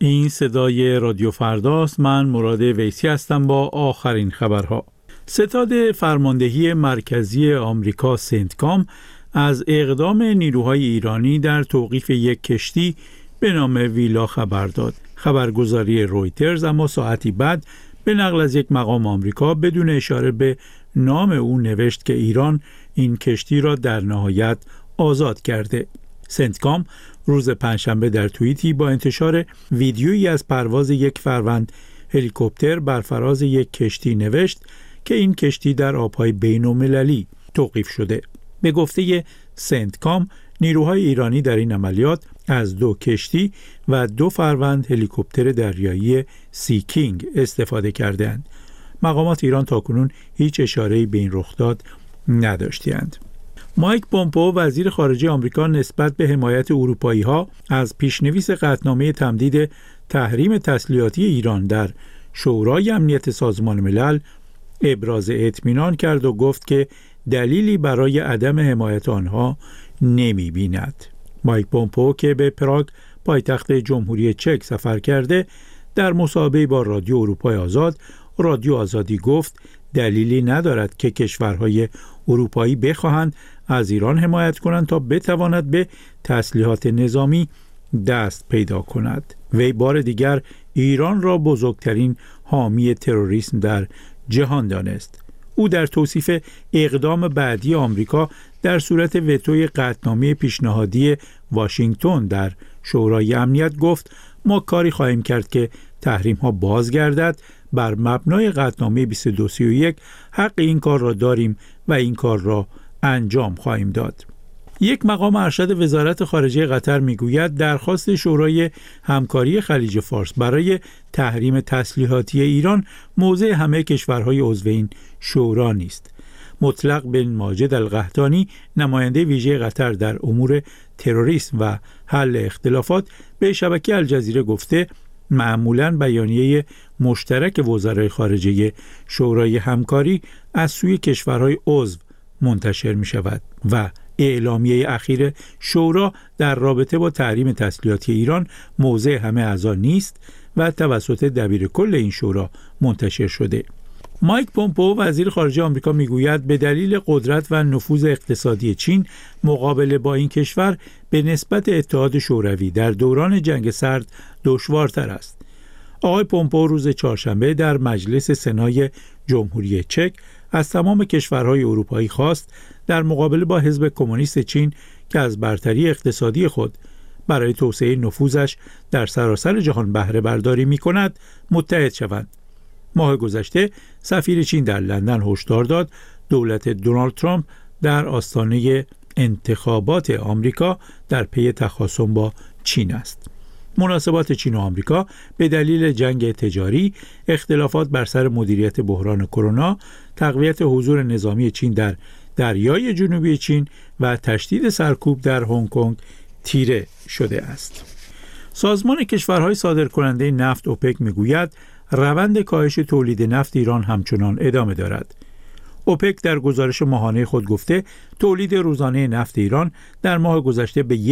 این صدای رادیو فرداست. من مراد ویسی هستم با آخرین خبرها. ستاد فرماندهی مرکزی آمریکا سنتکام از اقدام نیروهای ایرانی در توقیف یک کشتی به نام ویلا خبر داد. خبرگزاری رویترز اما ساعتی بعد به نقل از یک مقام آمریکا بدون اشاره به نام او نوشت که ایران این کشتی را در نهایت آزاد کرده. سنتکام روز پنجشنبه در توییتی با انتشار ویدیویی از پرواز یک فروند هلیکوپتر بر فراز یک کشتی نوشت که این کشتی در آبهای بین‌المللی توقیف شده. به گفته سنتکام، نیروهای ایرانی در این عملیات از 2 کشتی و 2 فروند هلیکوپتر دریایی سی کینگ استفاده کردند. مقامات ایران تاکنون هیچ اشاره‌ای به این رخداد نداشتند. مایک پومپئو وزیر خارجه آمریکا نسبت به حمایت اروپایی‌ها از پیشنویس قطعنامه تمدید تحریم تسلیحاتی ایران در شورای امنیت سازمان ملل ابراز اطمینان کرد و گفت که دلیلی برای عدم حمایت آنها نمی‌بیند. مایک پومپئو که به پراگ پایتخت جمهوری چک سفر کرده، در مصاحبه‌ای با رادیو اروپای آزاد، رادیو آزادی گفت دلیلی ندارد که کشورهای اروپایی بخواهند از ایران حمایت کنند تا بتواند به تسلیحات نظامی دست پیدا کند. وی بار دیگر ایران را بزرگترین حامی تروریسم در جهان دانست. او در توصیف اقدام بعدی آمریکا در صورت وتوی قطعنامه پیشنهادی واشنگتن در شورای امنیت گفت ما کاری خواهیم کرد که تحریم ها بازگردد. بر مبنای قطعنامه 2231 حق این کار را داریم و این کار را انجام خواهیم داد. یک مقام ارشد وزارت خارجه قطر میگوید درخواست شورای همکاری خلیج فارس برای تحریم تسلیحاتی ایران موضع همه کشورهای عضو این شورا نیست. مطلق بن ماجد القحطانی، نماینده ویژه قطر در امور تروریسم و حل اختلافات، به شبکه الجزیره گفته معمولاً بیانیه مشترک وزرای خارجه شورای همکاری از سوی کشورهای عضو منتشر می شود و اعلامیه اخیر شورا در رابطه با تحریم تسلیحاتی ایران موضع همه اعضا نیست و توسط دبیر کل این شورا منتشر شده. مایک پومپئو وزیر خارجه آمریکا میگوید به دلیل قدرت و نفوذ اقتصادی چین مقابله با این کشور به نسبت اتحاد شوروی در دوران جنگ سرد دشوارتر است. آقای پومپئو روز چهارشنبه در مجلس سنای جمهوری چک از تمام کشورهای اروپایی خواست در مقابله با حزب کمونیست چین که از برتری اقتصادی خود برای توسعه نفوذش در سراسر جهان بهره برداری می‌کند متحد شوند. ماه گذشته سفیر چین در لندن هشدار داد دولت دونالد ترامپ در آستانه انتخابات آمریکا در پی تخاصم با چین است. مناسبات چین و آمریکا به دلیل جنگ تجاری، اختلافات بر سر مدیریت بحران کرونا، تقویت حضور نظامی چین در دریای جنوبی چین و تشدید سرکوب در هنگ کنگ تیره شده است. سازمان کشورهای صادرکننده نفت اوپک میگوید روند کاهش تولید نفت ایران همچنان ادامه دارد. اوپک در گزارش ماهانه خود گفته تولید روزانه نفت ایران در ماه گذشته به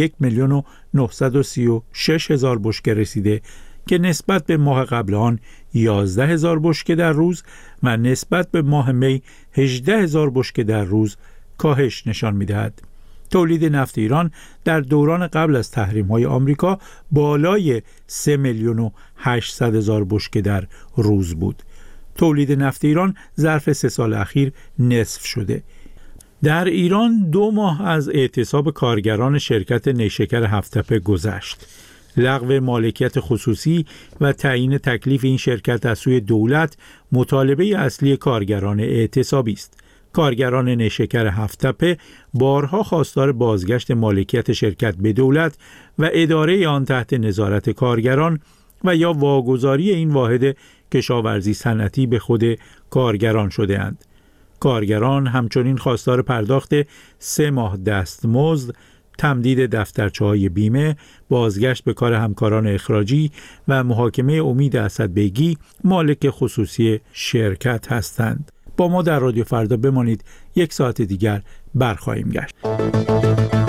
1,936,000 بشکه رسیده که نسبت به ماه قبل آن 11,000 بشکه در روز و نسبت به ماه می 18,000 بشکه در روز کاهش نشان می‌دهد. تولید نفت ایران در دوران قبل از تحریم‌های آمریکا بالای 3,800,000 بشکه در روز بود. تولید نفت ایران ظرف 3 سال اخیر نصف شده. در ایران 2 ماه از اعتصاب کارگران شرکت نیشکر هفت‌تپه گذشت. لغو مالکیت خصوصی و تعیین تکلیف این شرکت از سوی دولت مطالبه اصلی کارگران اعتصابی است. کارگران نیشکر هفت‌تپه بارها خواستار بازگشت مالکیت شرکت به دولت و اداره آن تحت نظارت کارگران و یا واگذاری این واحد کشاورزی صنعتی به خود کارگران شده‌اند. کارگران همچنین خواستار پرداخت 3 ماه دستمزد، تمدید دفترچه‌های بیمه، بازگشت به کار همکاران اخراجی و محاکمه امید اسدبیگی مالک خصوصی شرکت هستند. با ما در رادیو فردا بمانید، 1 ساعت دیگر برخواهیم گشت.